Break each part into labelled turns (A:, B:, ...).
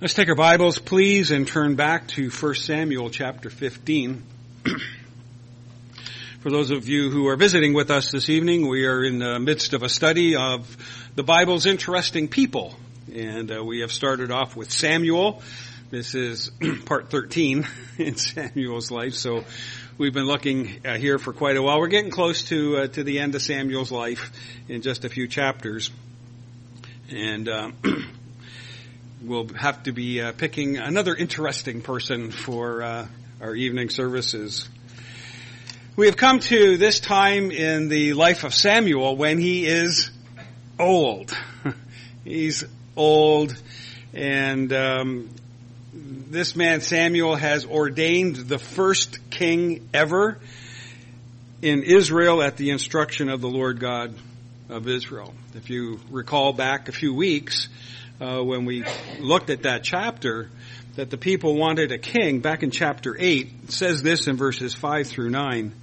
A: Let's take our Bibles, please, and turn back to 1 Samuel chapter 15. For those of you who are visiting with us this evening, we are in the midst of a study of the Bible's interesting people. And we have started off with Samuel. This is part 13 in Samuel's life. So we've been looking here for quite a while. We're getting close to the end of Samuel's life in just a few chapters. And we'll have to be picking another interesting person for our evening services. We have come to this time in the life of Samuel when he is old. He's old, and this man Samuel has ordained the first king ever in Israel at the instruction of the Lord God of Israel. If you recall back a few weeks, when we looked at that chapter, that the people wanted a king, back in chapter 8, it says this in verses 5 through 9.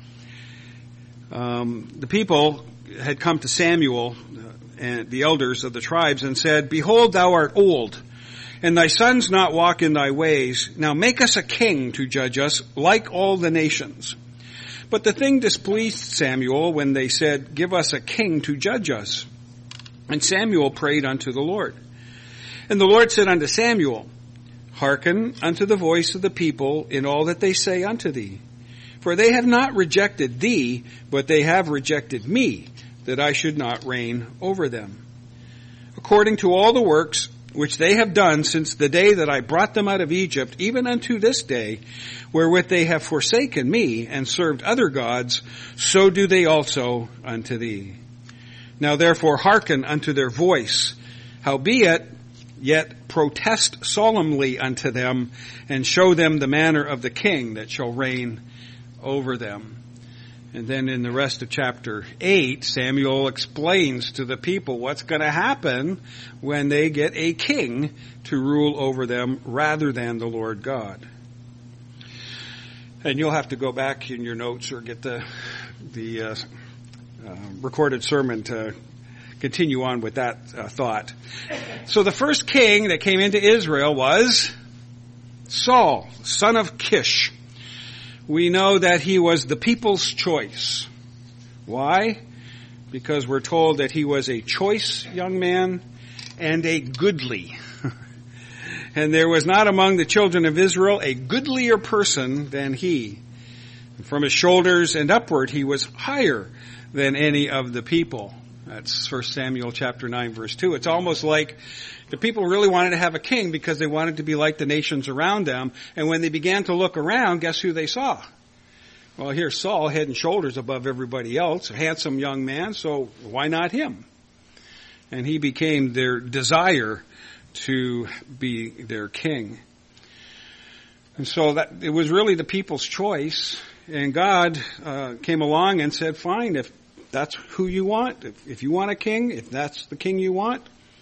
A: The people had come to Samuel and the elders of the tribes and said, "Behold, thou art old, and thy sons not walk in thy ways. Now make us a king to judge us, like all the nations." But the thing displeased Samuel when they said, "Give us a king to judge us." And Samuel prayed unto the Lord. And the Lord said unto Samuel, "Hearken unto the voice of the people in all that they say unto thee. For they have not rejected thee, but they have rejected me, that I should not reign over them. According to all the works which they have done since the day that I brought them out of Egypt, even unto this day, wherewith they have forsaken me and served other gods, so do they also unto thee. Now therefore hearken unto their voice, howbeit yet protest solemnly unto them, and show them the manner of the king that shall reign over them." And then in the rest of chapter 8, Samuel explains to the people what's going to happen when they get a king to rule over them rather than the Lord God. And you'll have to go back in your notes or get the recorded sermon to continue on with that thought. So the first king that came into Israel was Saul, son of Kish. We know that he was the people's choice. Why? Because we're told that he was a choice young man and a goodly. And there was not among the children of Israel a goodlier person than he. From his shoulders and upward he was higher than any of the people. That's 1 Samuel chapter 9 verse 2. It's almost like the people really wanted to have a king because they wanted to be like the nations around them. And when they began to look around, guess who they saw? Well, here's Saul, head and shoulders above everybody else, a handsome young man, so why not him? And he became their desire to be their king. And so that it was really the people's choice. And God came along and said, fine, if that's who you want, if you want a king, if that's the king you want,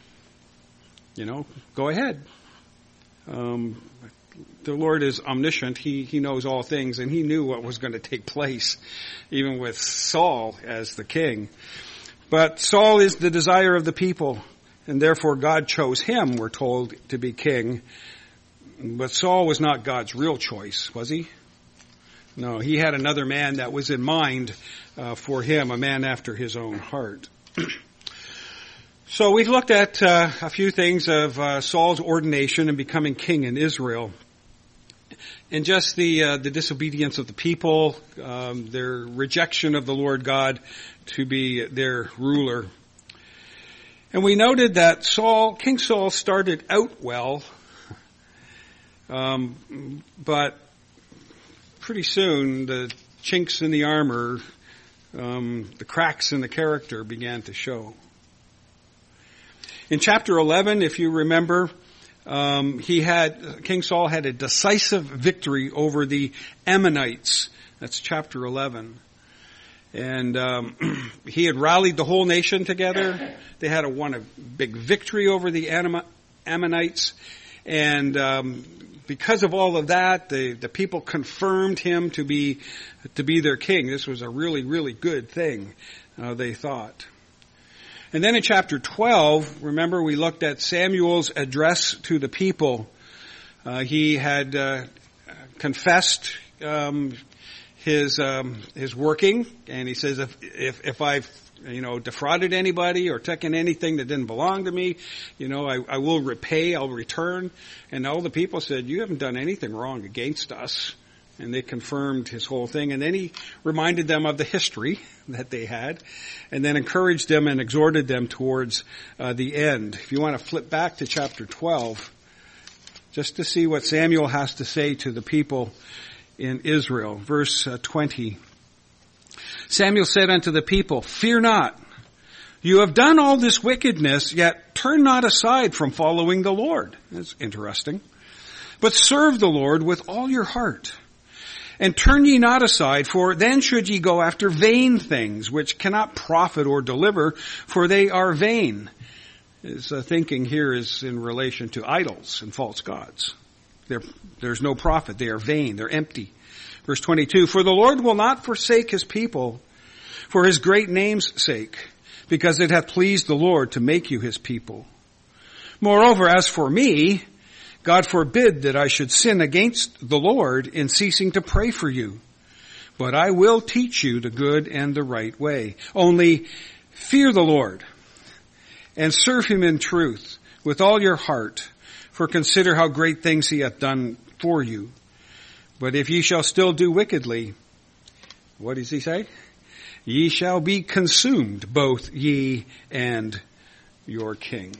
A: go ahead. The Lord is omniscient. He knows all things, and he knew what was going to take place, even with Saul as the king. But Saul is the desire of the people, and therefore God chose him, we're told, to be king. But Saul was not God's real choice, was he? No, he had another man that was in mind for him, a man after his own heart. So we've looked at a few things of Saul's ordination and becoming king in Israel, and just the disobedience of the people, their rejection of the Lord God to be their ruler. And we noted that King Saul started out well, but pretty soon the chinks in the armor, the cracks in the character began to show. In chapter 11, if you remember, King Saul had a decisive victory over the Ammonites. That's chapter 11. And he had rallied the whole nation together. They had won a big victory over the Ammonites. And because of all of that, the people confirmed him to be their king. This was a really, really good thing, they thought. And then in chapter 12, remember we looked at Samuel's address to the people. He had confessed his working, and he says, if I've defrauded anybody or taken anything that didn't belong to me, I will repay, I'll return. And all the people said, you haven't done anything wrong against us. And they confirmed his whole thing. And then he reminded them of the history that they had, and then encouraged them and exhorted them towards the end. If you want to flip back to chapter 12, just to see what Samuel has to say to the people in Israel. Verse 20. Samuel said unto the people, fear not. You have done all this wickedness, yet turn not aside from following the Lord. That's interesting. But serve the Lord with all your heart. And turn ye not aside, for then should ye go after vain things, which cannot profit or deliver, for they are vain. His thinking here is in relation to idols and false gods. There's no profit. They are vain. They're empty. Verse 22, for the Lord will not forsake his people for his great name's sake, because it hath pleased the Lord to make you his people. Moreover, as for me, God forbid that I should sin against the Lord in ceasing to pray for you. But I will teach you the good and the right way. Only fear the Lord and serve him in truth with all your heart, for consider how great things he hath done for you. But if ye shall still do wickedly, what does he say? Ye shall be consumed, both ye and your king.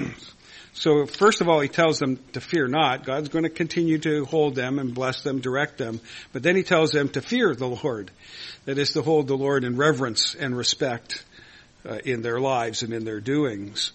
A: So first of all, he tells them to fear not. God's going to continue to hold them and bless them, direct them. But then he tells them to fear the Lord. That is to hold the Lord in reverence and respect in their lives and in their doings.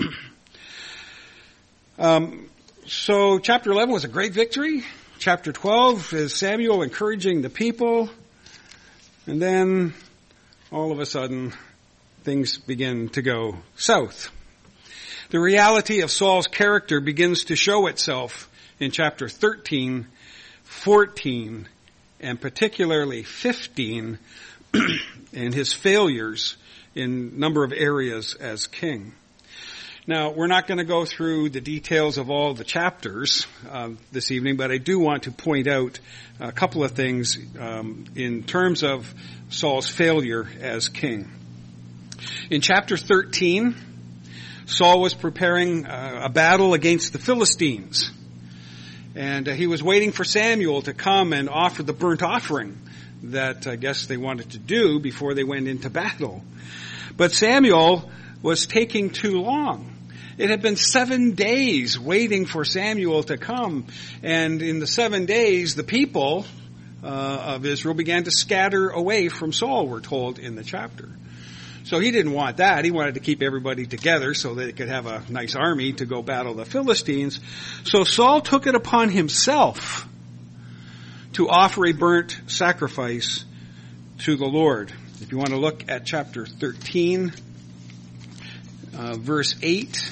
A: So chapter 11 was a great victory. Chapter 12 is Samuel encouraging the people. And then all of a sudden, things begin to go south. The reality of Saul's character begins to show itself in chapter 13, 14, and particularly 15, and his failures in a number of areas as king. Now, we're not going to go through the details of all the chapters this evening, but I do want to point out a couple of things in terms of Saul's failure as king. In chapter 13, Saul was preparing a battle against the Philistines. And he was waiting for Samuel to come and offer the burnt offering that I guess they wanted to do before they went into battle. But Samuel was taking too long. It had been 7 days waiting for Samuel to come. And in the 7 days, the people of Israel began to scatter away from Saul, we're told in the chapter. So he didn't want that. He wanted to keep everybody together so that they could have a nice army to go battle the Philistines. So Saul took it upon himself to offer a burnt sacrifice to the Lord. If you want to look at chapter 13, verse 8,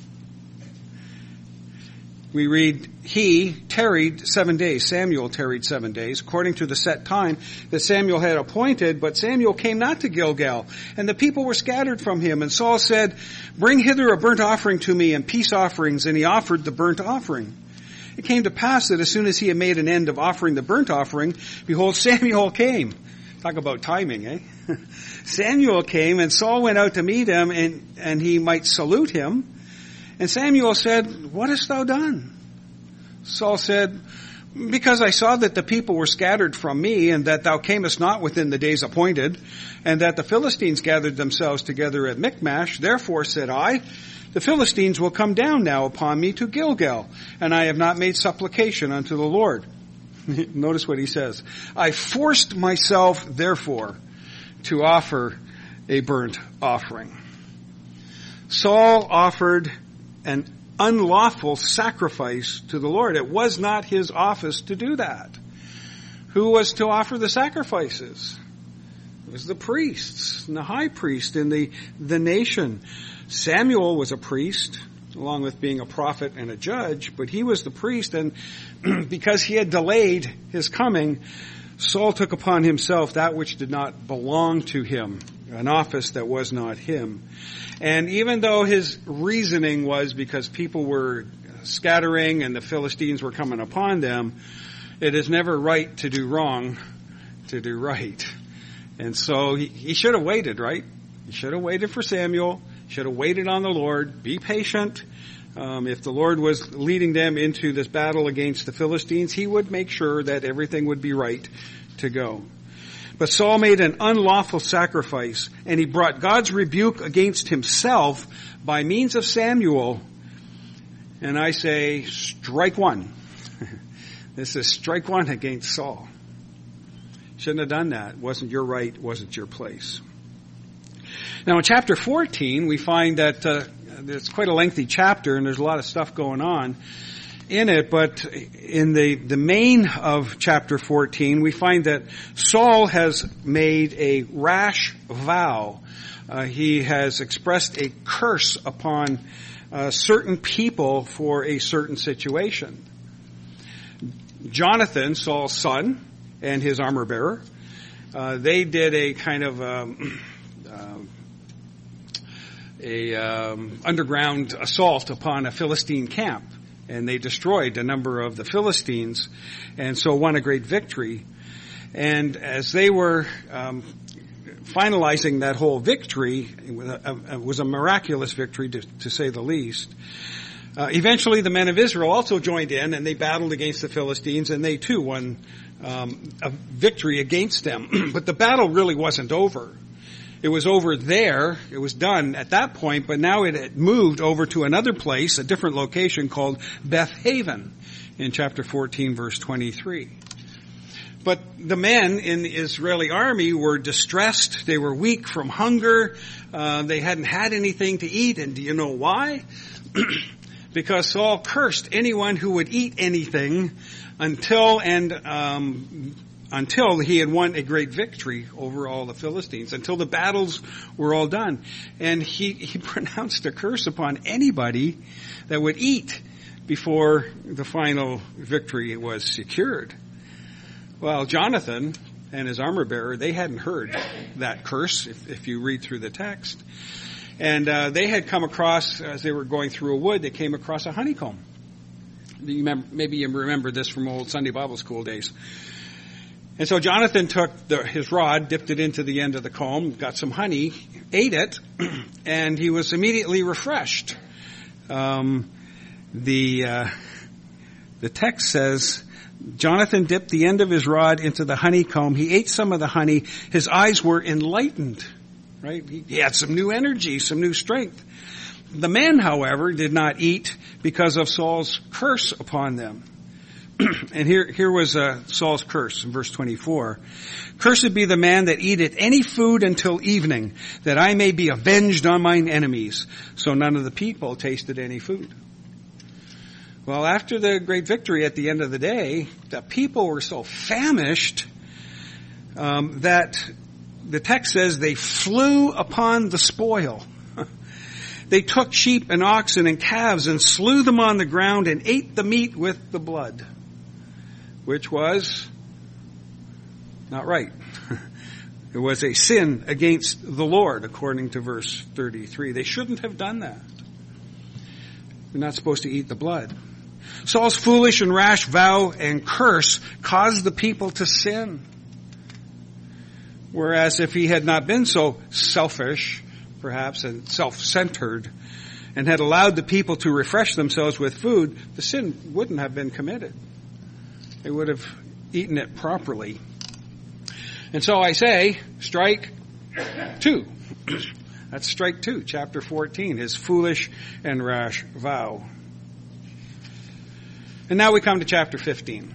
A: we read, he tarried 7 days. Samuel tarried 7 days, according to the set time that Samuel had appointed. But Samuel came not to Gilgal, and the people were scattered from him. And Saul said, bring hither a burnt offering to me and peace offerings. And he offered the burnt offering. It came to pass that as soon as he had made an end of offering the burnt offering, behold, Samuel came. Talk about timing, eh? Samuel came, and Saul went out to meet him, and he might salute him. And Samuel said, what hast thou done? Saul said, because I saw that the people were scattered from me, and that thou camest not within the days appointed, and that the Philistines gathered themselves together at Michmash, therefore said I, the Philistines will come down now upon me to Gilgal, and I have not made supplication unto the Lord. Notice what he says. I forced myself, therefore, to offer a burnt offering. Saul offered an unlawful sacrifice to the Lord. It was not his office to do that. Who was to offer the sacrifices? It was the priests and the high priest in the nation. Samuel was a priest, along with being a prophet and a judge, but he was the priest, and because he had delayed his coming, Saul took upon himself that which did not belong to him an office that was not him. And even though his reasoning was because people were scattering and the Philistines were coming upon them, it is never right to do wrong, to do right. And so he should have waited, right? He should have waited for Samuel, should have waited on the Lord, be patient. If the Lord was leading them into this battle against the Philistines, he would make sure that everything would be right to go. But Saul made an unlawful sacrifice, and he brought God's rebuke against himself by means of Samuel. And I say, strike one. This is strike one against Saul. Shouldn't have done that. Wasn't your right, wasn't your place. Now in chapter 14, we find that it's quite a lengthy chapter, and there's a lot of stuff going on in it, but in the main of chapter 14, we find that Saul has made a rash vow. He has expressed a curse upon certain people for a certain situation. Jonathan, Saul's son, and his armor bearer, they did a kind of underground assault upon a Philistine camp. And they destroyed a number of the Philistines, and so won a great victory. And as they were finalizing that whole victory, it was a miraculous victory to say the least. Eventually the men of Israel also joined in, and they battled against the Philistines, and they too won a victory against them. But the battle really wasn't over. It was over there. It was done at that point, but now it had moved over to another place, a different location called Beth Haven in chapter 14, verse 23. But the men in the Israeli army were distressed. They were weak from hunger. They hadn't had anything to eat. And do you know why? Because Saul cursed anyone who would eat anything until he had won a great victory over all the Philistines, until the battles were all done. And he pronounced a curse upon anybody that would eat before the final victory was secured. Well, Jonathan and his armor bearer, they hadn't heard that curse, if you read through the text. And they had come across, as they were going through a wood, they came across a honeycomb. Maybe you remember this from old Sunday Bible school days. And so Jonathan took his rod, dipped it into the end of the comb, got some honey, ate it, and he was immediately refreshed. The text says, Jonathan dipped the end of his rod into the honeycomb. He ate some of the honey. His eyes were enlightened, right? He had some new energy, some new strength. The men, however, did not eat because of Saul's curse upon them. And here was Saul's curse in verse 24. Cursed be the man that eateth any food until evening, that I may be avenged on mine enemies. So none of the people tasted any food. Well, after the great victory at the end of the day, the people were so famished that the text says they flew upon the spoil. They took sheep and oxen and calves and slew them on the ground and ate the meat with the blood, which was not right. It was a sin against the Lord, according to verse 33. They shouldn't have done that. They're not supposed to eat the blood. Saul's foolish and rash vow and curse caused the people to sin. Whereas if he had not been so selfish, perhaps, and self-centered, and had allowed the people to refresh themselves with food, the sin wouldn't have been committed. They would have eaten it properly. And so I say, strike two. That's strike two, chapter 14, his foolish and rash vow. And now we come to chapter 15.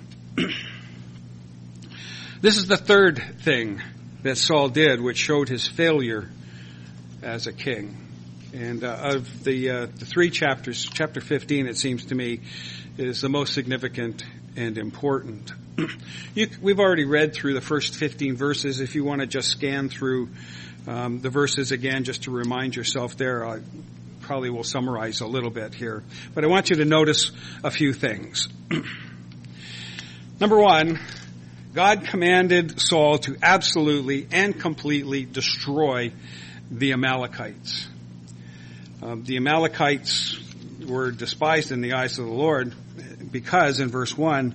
A: This is the third thing that Saul did, which showed his failure as a king. And of the three chapters, chapter 15, it seems to me, is the most significant and important. We've already read through the first 15 verses. If you want to just scan through the verses again, just to remind yourself there, I probably will summarize a little bit here. But I want you to notice a few things. Number one, God commanded Saul to absolutely and completely destroy the Amalekites. The Amalekites were despised in the eyes of the Lord because in verse 2,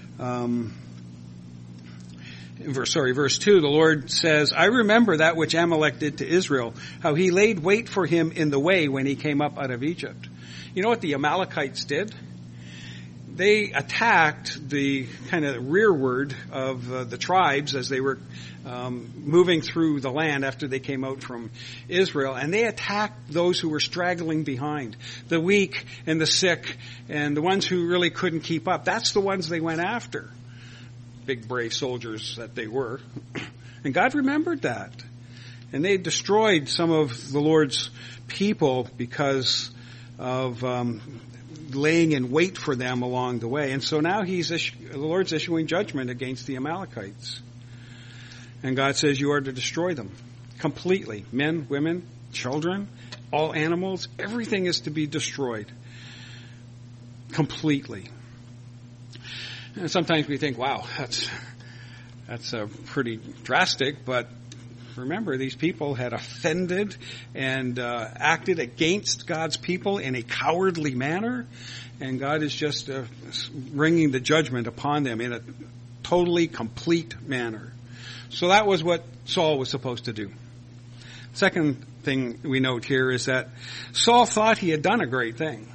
A: the Lord says, I remember that which Amalek did to Israel, how he laid wait for him in the way when he came up out of Egypt. You know what the Amalekites did? They attacked the kind of rearward of the tribes as they were moving through the land after they came out from Israel, and they attacked those who were straggling behind, the weak and the sick and the ones who really couldn't keep up. That's the ones they went after. Big brave soldiers that they were. And God remembered that. And they destroyed some of the Lord's people because of laying in wait for them along the way. And so now the Lord's issuing judgment against the Amalekites. And God says you are to destroy them completely. Men, women, children, all animals, everything is to be destroyed completely. And sometimes we think, wow, that's pretty drastic, but remember, these people had offended and acted against God's people in a cowardly manner, and God is just bringing the judgment upon them in a totally complete manner. So that was what Saul was supposed to do. Second thing we note here is that Saul thought he had done a great thing.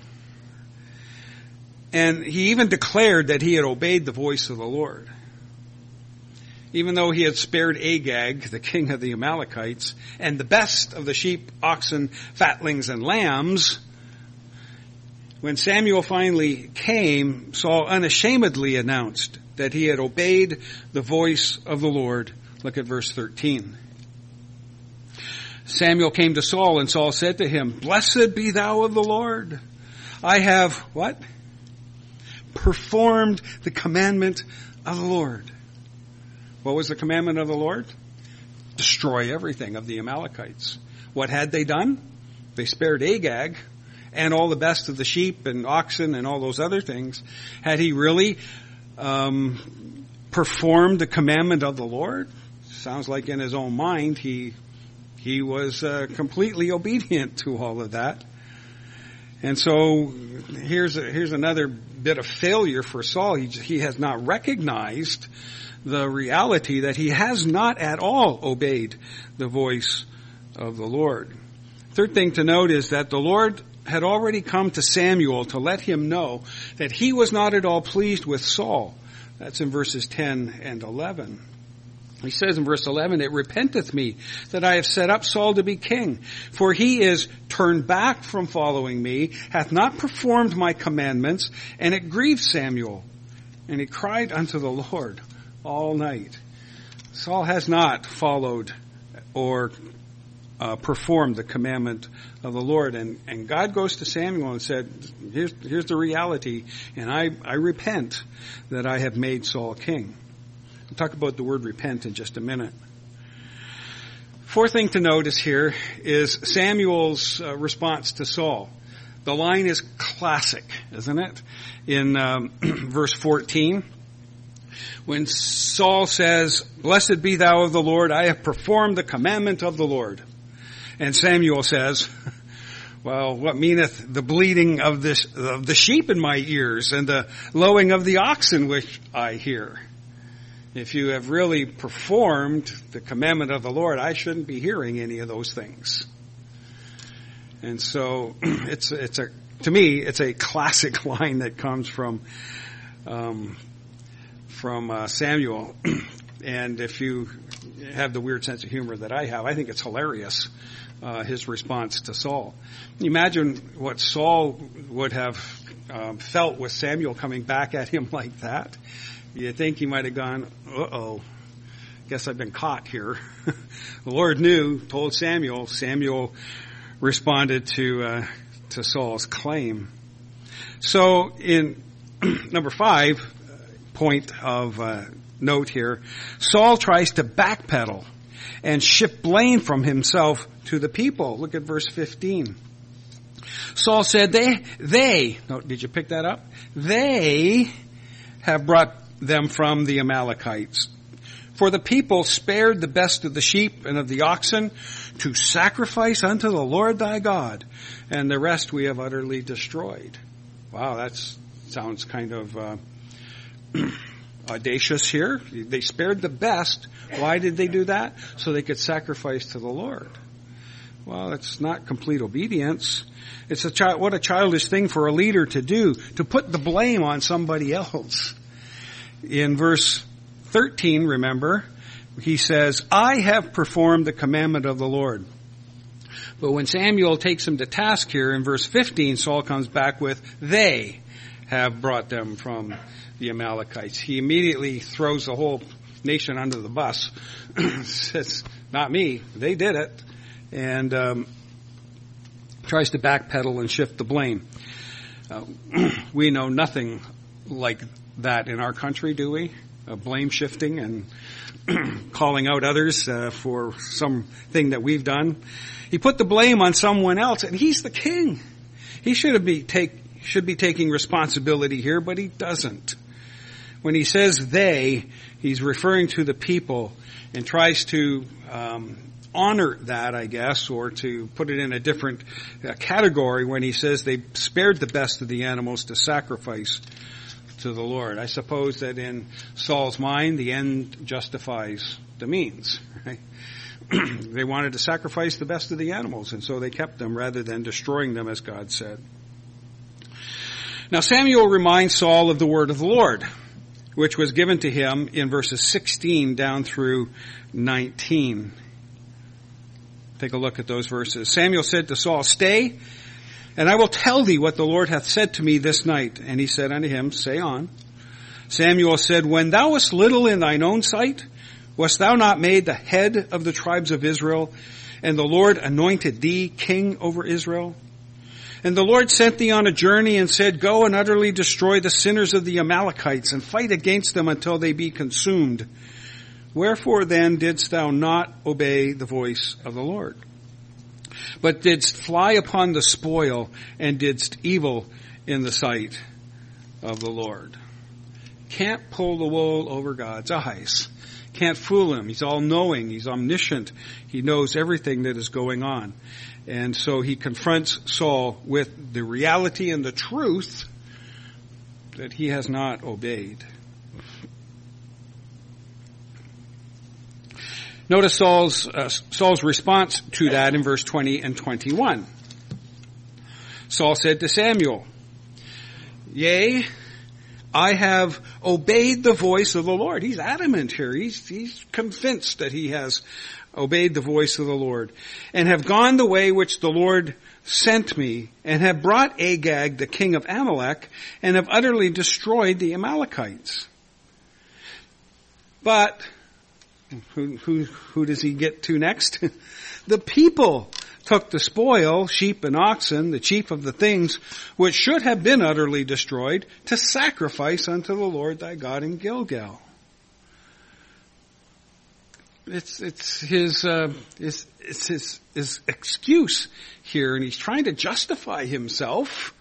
A: And he even declared that he had obeyed the voice of the Lord. Even though he had spared Agag, the king of the Amalekites, and the best of the sheep, oxen, fatlings, and lambs, when Samuel finally came, Saul unashamedly announced that he had obeyed the voice of the Lord. Look at verse 13. Samuel came to Saul, and Saul said to him, Blessed be thou of the Lord. I have, what? Performed the commandment of the Lord. What was the commandment of the Lord? Destroy everything of the Amalekites. What had they done? They spared Agag and all the best of the sheep and oxen and all those other things. Had he really performed the commandment of the Lord? Sounds like in his own mind he was completely obedient to all of that. And so here's another bit of failure for Saul. He has not recognized the reality that he has not at all obeyed the voice of the Lord. Third thing to note is that the Lord had already come to Samuel to let him know that he was not at all pleased with Saul. That's in verses 10 and 11. He says in verse 11, It repenteth me that I have set up Saul to be king, for he is turned back from following me, hath not performed my commandments, and it grieved Samuel. And he cried unto the Lord all night. Saul has not followed or performed the commandment of the Lord. And God goes to Samuel and said, here's the reality, and I repent that I have made Saul king. We'll talk about the word repent in just a minute. Fourth thing to notice here is Samuel's response to Saul. The line is classic, isn't it? In verse 14, when Saul says, Blessed be thou of the Lord, I have performed the commandment of the Lord. And Samuel says, Well, what meaneth the bleating of the sheep in my ears, and the lowing of the oxen which I hear? If you have really performed the commandment of the Lord, I shouldn't be hearing any of those things. And so to me, it's a classic line that comes from Samuel. And if you have the weird sense of humor that I have, I think it's hilarious, his response to Saul. Imagine what Saul would have felt with Samuel coming back at him like that. You think he might have gone, uh-oh, guess I've been caught here. The Lord knew, told Samuel. Samuel responded to Saul's claim. So in number 5, point of note here, Saul tries to backpedal and shift blame from himself to the people. Look at verse 15. Saul said, they, did you pick that up? They have brought them from the Amalekites. For the people spared the best of the sheep and of the oxen to sacrifice unto the Lord thy God, and the rest we have utterly destroyed. Wow, that sounds kind of audacious here. They spared the best. Why did they do that? So they could sacrifice to the Lord. Well, it's not complete obedience. It's what a childish thing for a leader to do, to put the blame on somebody else. In verse 13, remember, he says, I have performed the commandment of the Lord. But when Samuel takes him to task here in verse 15, Saul comes back with, they have brought them from the Amalekites. He immediately throws the whole nation under the bus. Says, not me, they did it. And tries to backpedal and shift the blame. We know nothing like that in our country, do we? Blame shifting and calling out others for something that we've done. He put the blame on someone else, and he's the king. He should be taking responsibility here, but he doesn't. When he says they, he's referring to the people and tries to honor that, I guess, or to put it in a different category when he says they spared the best of the animals to sacrifice to the Lord. I suppose that in Saul's mind, the end justifies the means, right? They wanted to sacrifice the best of the animals, and so they kept them rather than destroying them, as God said. Now Samuel reminds Saul of the word of the Lord, which was given to him in verses 16 down through 19. Take a look at those verses. Samuel said to Saul, stay, and I will tell thee what the Lord hath said to me this night. And he said unto him, say on. Samuel said, when thou wast little in thine own sight, wast thou not made the head of the tribes of Israel, and the Lord anointed thee king over Israel? And the Lord sent thee on a journey and said, go and utterly destroy the sinners of the Amalekites, and fight against them until they be consumed. Wherefore then didst thou not obey the voice of the Lord, but didst fly upon the spoil, and didst evil in the sight of the Lord? Can't pull the wool over God's eyes. Can't fool him. He's all-knowing. He's omniscient. He knows everything that is going on. And so he confronts Saul with the reality and the truth that he has not obeyed. Notice Saul's response to that in verse 20 and 21. Saul said to Samuel, yea, I have obeyed the voice of the Lord. He's adamant here. He's convinced that he has obeyed the voice of the Lord, and have gone the way which the Lord sent me, and have brought Agag, the king of Amalek, and have utterly destroyed the Amalekites. But who does he get to next? The people took the spoil, sheep and oxen, the chief of the things which should have been utterly destroyed, to sacrifice unto the Lord thy God in Gilgal. It's his excuse here, and he's trying to justify himself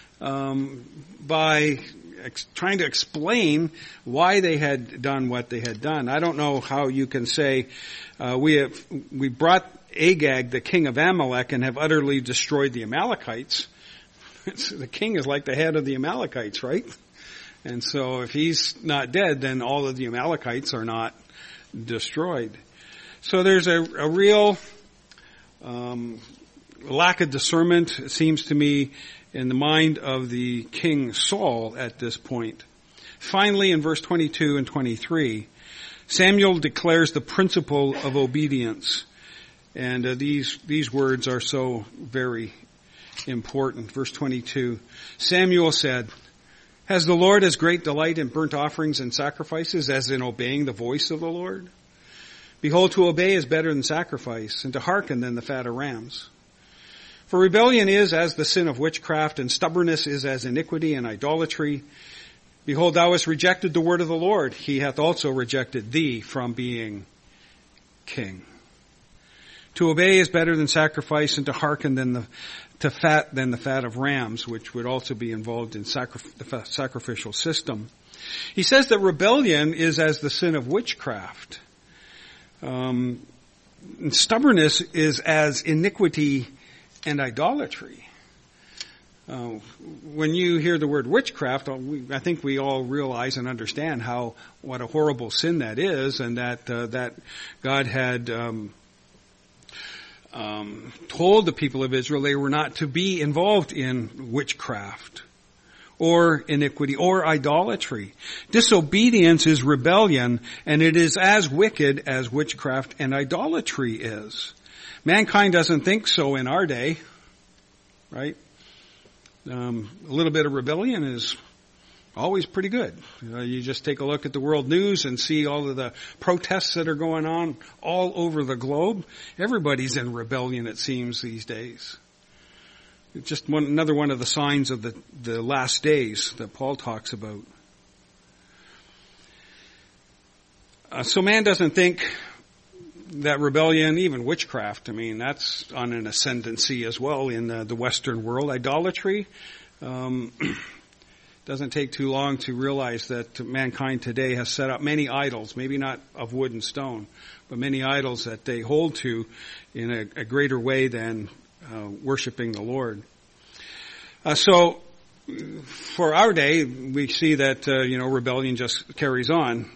A: by trying to explain why they had done what they had done. I don't know how you can say we brought Agag, the king of Amalek, and have utterly destroyed the Amalekites. The king is like the head of the Amalekites, right? And so if he's not dead, then all of the Amalekites are not destroyed. So there's a real lack of discernment, it seems to me, in the mind of the king Saul at this point. Finally, in verse 22 and 23, Samuel declares the principle of obedience. And these words are so very important. Verse 22, Samuel said, has the Lord as great delight in burnt offerings and sacrifices as in obeying the voice of the Lord? Behold, to obey is better than sacrifice, and to hearken than the fat of rams. For rebellion is as the sin of witchcraft, and stubbornness is as iniquity and idolatry. Behold, thou hast rejected the word of the Lord. He hath also rejected thee from being king. To obey is better than sacrifice, and to hearken than fat than the fat of rams, which would also be involved in the sacrificial system. He says that rebellion is as the sin of witchcraft. And stubbornness is as iniquity and idolatry. When you hear the word witchcraft, I think we all realize and understand what a horrible sin that is, and that God had told the people of Israel they were not to be involved in witchcraft or iniquity or idolatry. Disobedience is rebellion, and it is as wicked as witchcraft and idolatry is. Mankind doesn't think so in our day, right? A little bit of rebellion is always pretty good. You just take a look at the world news and see all of the protests that are going on all over the globe. Everybody's in rebellion, it seems, these days. It's just another one of the signs of the last days that Paul talks about. So man doesn't think that rebellion, even witchcraft, that's on an ascendancy as well in the Western world. Idolatry doesn't take too long to realize that mankind today has set up many idols, maybe not of wood and stone, but many idols that they hold to in a greater way than worshiping the Lord. So for our day, we see that rebellion just carries on.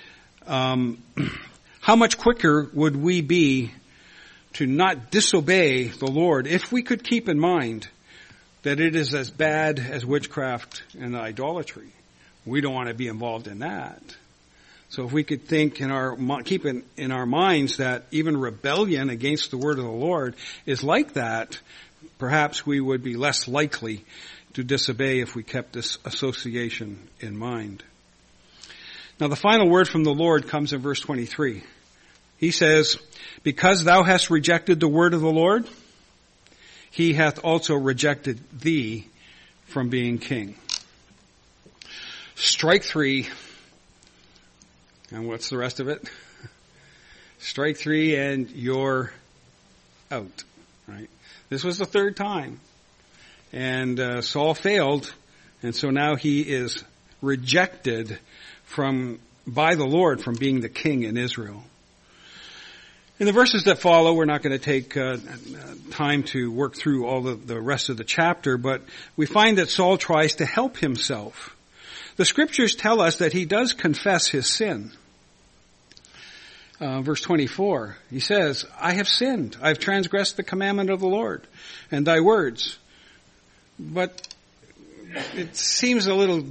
A: How much quicker would we be to not disobey the Lord if we could keep in mind that it is as bad as witchcraft and idolatry? We don't want to be involved in that. So if we could keep in our minds that even rebellion against the word of the Lord is like that, perhaps we would be less likely to disobey if we kept this association in mind. Now the final word from the Lord comes in verse 23. He says, "Because thou hast rejected the word of the Lord, he hath also rejected thee from being king." Strike three. And what's the rest of it? Strike three and you're out. Right? This was the third time. And Saul failed, and so now he is rejected by the Lord from being the king in Israel. In the verses that follow, we're not going to take time to work through all the rest of the chapter, but we find that Saul tries to help himself. The scriptures tell us that he does confess his sin. Verse 24, he says, "I have sinned. I have transgressed the commandment of the Lord and thy words." But it seems a little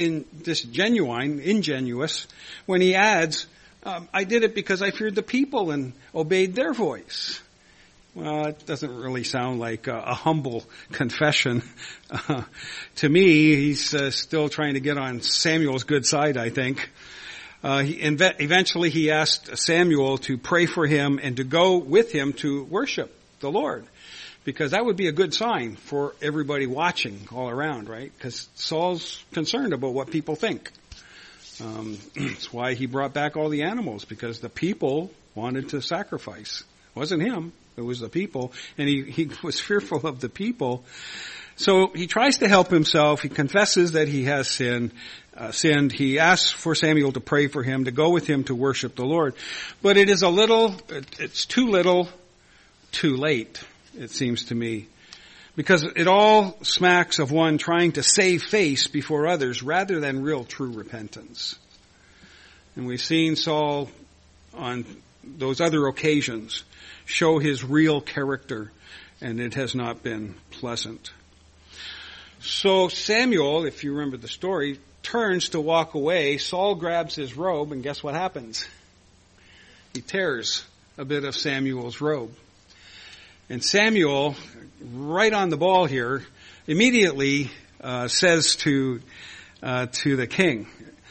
A: ingenuous when he adds, "I did it because I feared the people and obeyed their voice." Well, it doesn't really sound like a humble confession. To me, he's still trying to get on Samuel's good side, I think. Eventually he asked Samuel to pray for him and to go with him to worship the Lord, because that would be a good sign for everybody watching all around, right? Because Saul's concerned about what people think. That's why he brought back all the animals, because the people wanted to sacrifice. It wasn't him, it was the people, and he was fearful of the people. So he tries to help himself. He confesses that he has sinned. He asks for Samuel to pray for him, to go with him to worship the Lord. But it's too little, too late, it seems to me. Because it all smacks of one trying to save face before others rather than real true repentance. And we've seen Saul on those other occasions show his real character, and it has not been pleasant. So Samuel, if you remember the story, turns to walk away. Saul grabs his robe, and guess what happens? He tears a bit of Samuel's robe. And Samuel, right on the ball here, immediately says to the king,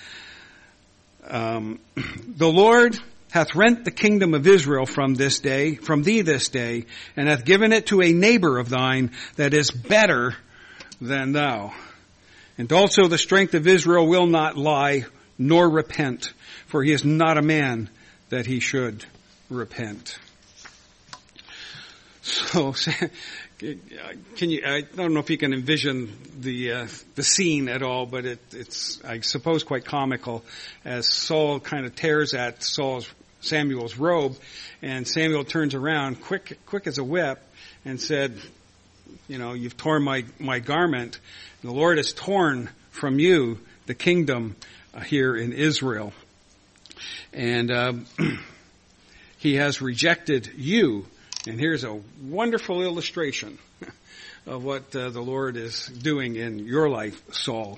A: "The Lord hath rent the kingdom of Israel from thee this day, and hath given it to a neighbor of thine that is better than thou. And also the strength of Israel will not lie, nor repent, for he is not a man that he should repent." So I don't know if you can envision the scene at all, but it's, I suppose, quite comical as Saul kind of tears at Samuel's robe, and Samuel turns around quick as a whip and said, you've torn my garment. The Lord has torn from you the kingdom here in Israel. And he has rejected you. And here's a wonderful illustration of what the Lord is doing in your life, Saul.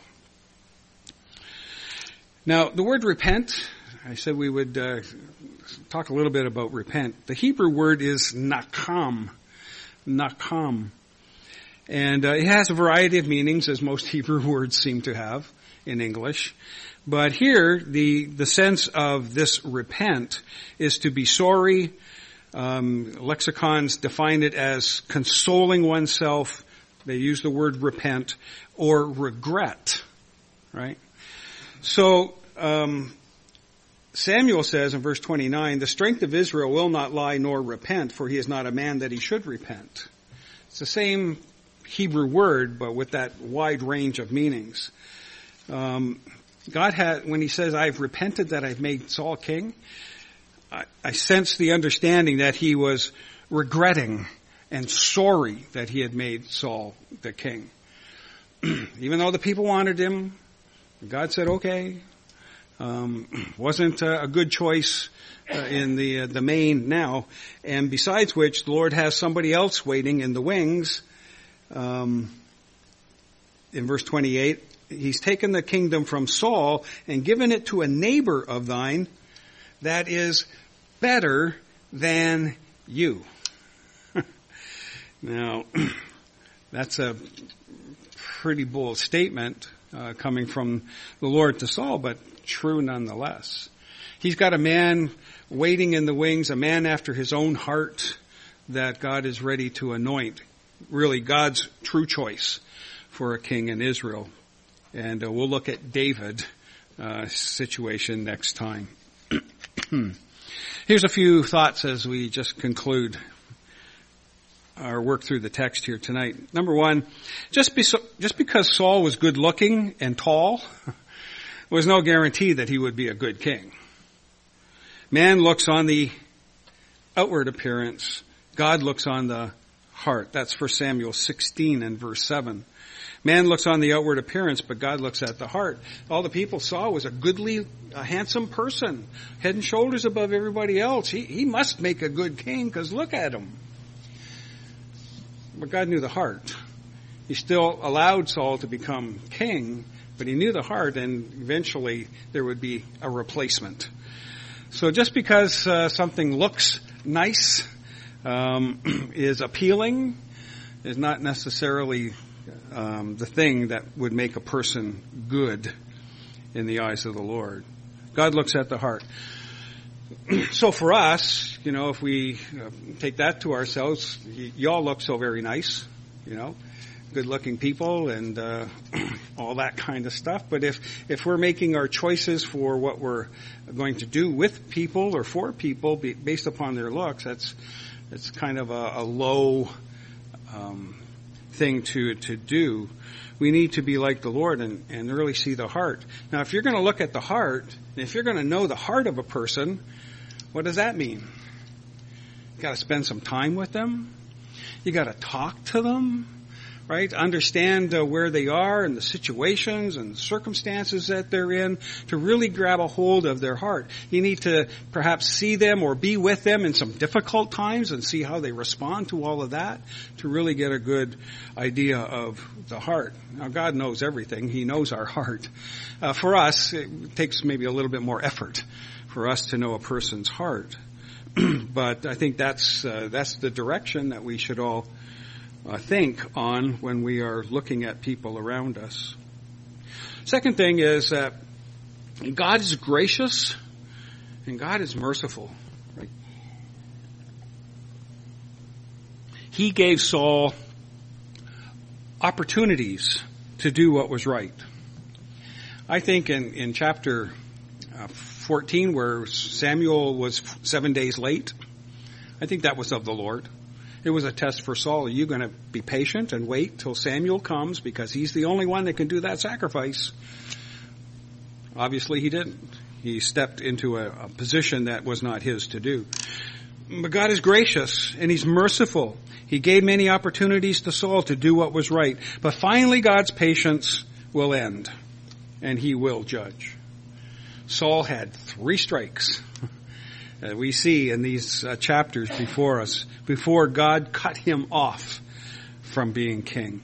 A: Now, the word repent, I said we would talk a little bit about repent. The Hebrew word is nakam. Nakam. And it has a variety of meanings, as most Hebrew words seem to have in English. But here, the sense of this repent is to be sorry. Lexicons define it as consoling oneself. They use the word repent, or regret, right? So, Samuel says in verse 29, the strength of Israel will not lie nor repent, for he is not a man that he should repent. It's the same Hebrew word, but with that wide range of meanings. God had, when he says, I've repented that I've made Saul king, I sense the understanding that he was regretting and sorry that he had made Saul the king. Even though the people wanted him, God said, okay. Wasn't a good choice in the main now. And besides which, the Lord has somebody else waiting in the wings. In verse 28, he's taken the kingdom from Saul and given it to a neighbor of thine that is better than you. Now, that's a pretty bold statement coming from the Lord to Saul, but true nonetheless. He's got a man waiting in the wings, a man after his own heart that God is ready to anoint. Really God's true choice for a king in Israel. And we'll look at David's situation next time. Here's a few thoughts as we just conclude our work through the text here tonight. Number one, just because Saul was good looking and tall was no guarantee that he would be a good king. Man looks on the outward appearance. God looks on the heart. That's 1 Samuel 16 and verse 7. Man looks on the outward appearance, but God looks at the heart. All the people saw was a goodly, handsome person, head and shoulders above everybody else. He must make a good king, because look at him. But God knew the heart. He still allowed Saul to become king, but he knew the heart, and eventually there would be a replacement. So just because something looks nice, is appealing, is not necessarily the thing that would make a person good in the eyes of the Lord. God looks at the heart. So for us, if we take that to ourselves, y'all look so very nice, good looking people and all that kind of stuff. But if we're making our choices for what we're going to do with people or for people based upon their looks, it's kind of a low thing to do. We need to be like the Lord and really see the heart. Now, if you're going to look at the heart, and if you're going to know the heart of a person, what does that mean? You got to spend some time with them. You got to talk to them, right? Understand where they are and the situations and the circumstances that they're in to really grab a hold of their heart. You need to perhaps see them or be with them in some difficult times and see how they respond to all of that to really get a good idea of the heart. Now, God knows everything. He knows our heart. For us, it takes maybe a little bit more effort for us to know a person's heart. But I think that's the direction that we should all think on when we are looking at people around us. Second thing is that God is gracious and God is merciful. Right? He gave Saul opportunities to do what was right. I think in chapter 14, where Samuel was 7 days late, I think that was of the Lord. It was a test for Saul. Are you going to be patient and wait till Samuel comes because he's the only one that can do that sacrifice? Obviously he didn't. He stepped into a position that was not his to do. But God is gracious and he's merciful. He gave many opportunities to Saul to do what was right. But finally God's patience will end and he will judge. Saul had 3 strikes. We see in these chapters before us, before God cut him off from being king.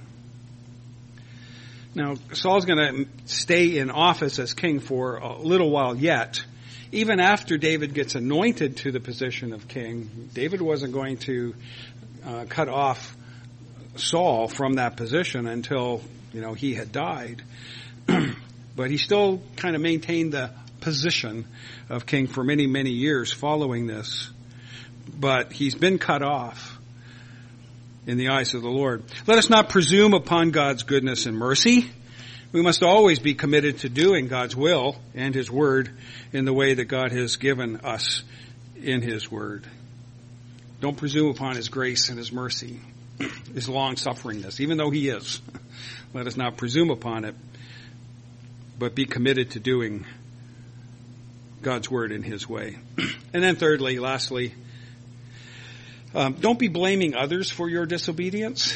A: Now, Saul's going to stay in office as king for a little while yet. Even after David gets anointed to the position of king, David wasn't going to cut off Saul from that position until, he had died. But he still kind of maintained the position of king for many, many years following this. But he's been cut off in the eyes of the Lord. Let us not presume upon God's goodness and mercy. We must always be committed to doing God's will and his word in the way that God has given us in his word. Don't presume upon his grace and his mercy, his long-sufferingness, even though he is. Let us not presume upon it, but be committed to doing God's word in his way. And then thirdly, lastly, don't be blaming others for your disobedience.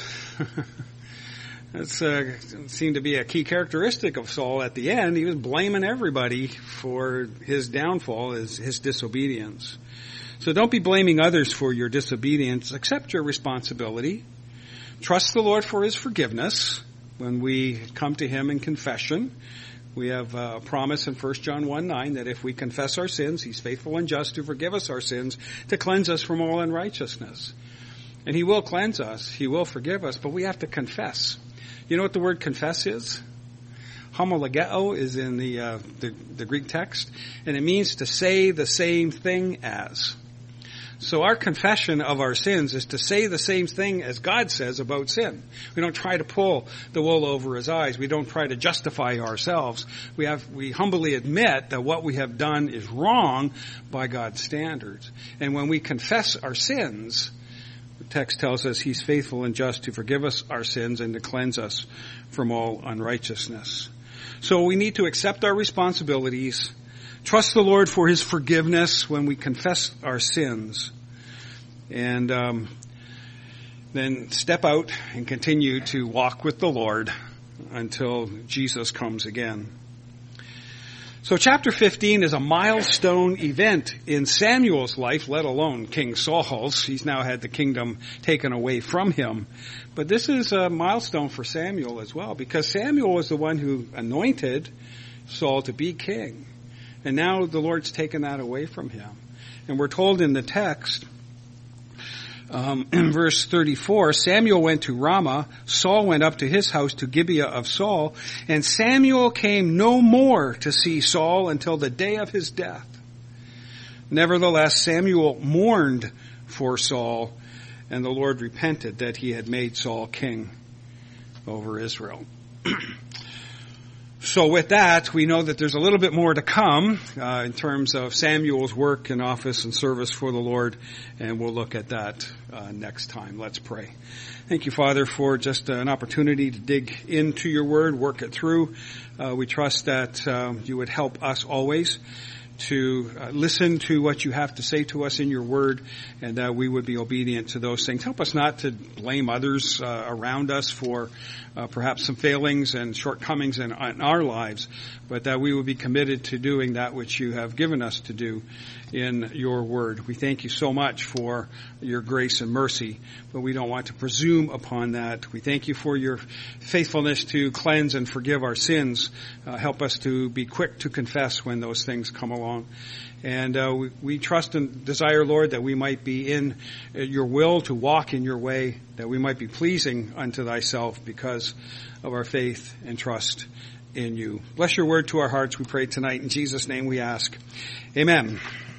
A: That seemed to be a key characteristic of Saul at the end. He was blaming everybody for his downfall, his disobedience. So don't be blaming others for your disobedience. Accept your responsibility. Trust the Lord for his forgiveness when we come to him in confession. We have a promise in 1 John 1:9 that if we confess our sins, he's faithful and just to forgive us our sins, to cleanse us from all unrighteousness. And he will cleanse us. He will forgive us, but we have to confess. You know what the word confess is? Homologeo is in the Greek text, and it means to say the same thing as. So our confession of our sins is to say the same thing as God says about sin. We don't try to pull the wool over his eyes. We don't try to justify ourselves. We humbly admit that what we have done is wrong by God's standards. And when we confess our sins, the text tells us he's faithful and just to forgive us our sins and to cleanse us from all unrighteousness. So we need to accept our responsibilities, trust the Lord for his forgiveness when we confess our sins, and then step out and continue to walk with the Lord until Jesus comes again. So chapter 15 is a milestone event in Samuel's life, let alone King Saul's. He's now had the kingdom taken away from him. But this is a milestone for Samuel as well, because Samuel was the one who anointed Saul to be king. And now the Lord's taken that away from him. And we're told in the text, in verse 34, Samuel went to Ramah, Saul went up to his house to Gibeah of Saul, and Samuel came no more to see Saul until the day of his death. Nevertheless, Samuel mourned for Saul, and the Lord repented that he had made Saul king over Israel. So with that, we know that there's a little bit more to come in terms of Samuel's work and office and service for the Lord, and we'll look at that next time. Let's pray. Thank you, Father, for just an opportunity to dig into your word, work it through. We trust that you would help us always to listen to what you have to say to us in your word, and that we would be obedient to those things. Help us not to blame others around us for perhaps some failings and shortcomings in our lives, but that we would be committed to doing that which you have given us to do in your word. We thank you so much for your grace and mercy, but we don't want to presume upon that. We thank you for your faithfulness to cleanse and forgive our sins. Help us to be quick to confess when those things come along. And we trust and desire, Lord, that we might be in your will, to walk in your way, that we might be pleasing unto thyself because of our faith and trust in you. Bless your word to our hearts, we pray tonight. In Jesus' name we ask. Amen.